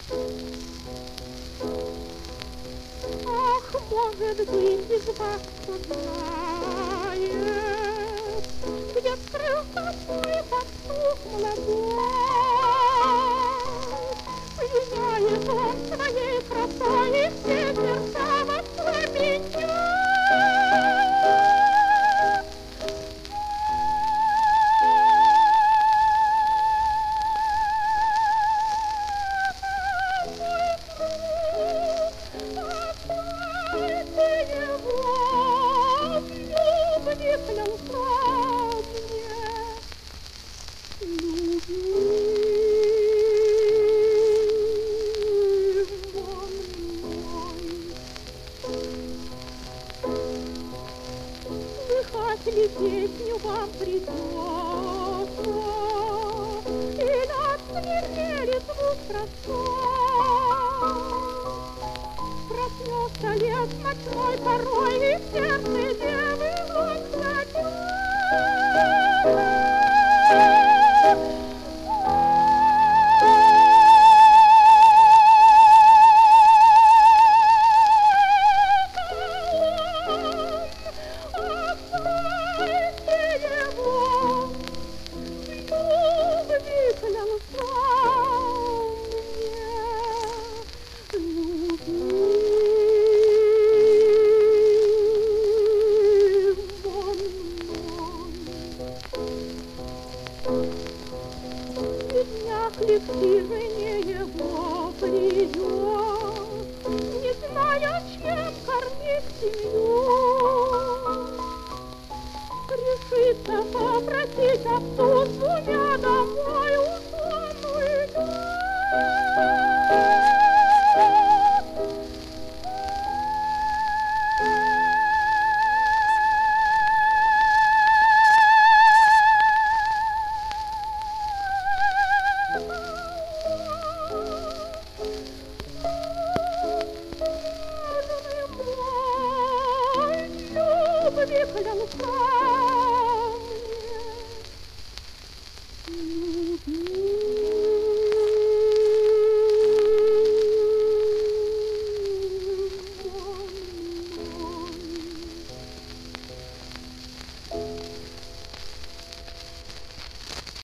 Ах, может быть, из вас кто знает, где скрылся мой пастух молодой. Пленяет он своей красой, и все сердца воспламеняет. Ли песню вам придется, или отсвирели звук простой. Проснется лес ночной порой, и в сердце девы он зайдет. Жене его придет, не зная, чем кормить семью. Решится попросить отцу, с двумя домой уж он уйдет. Клянусь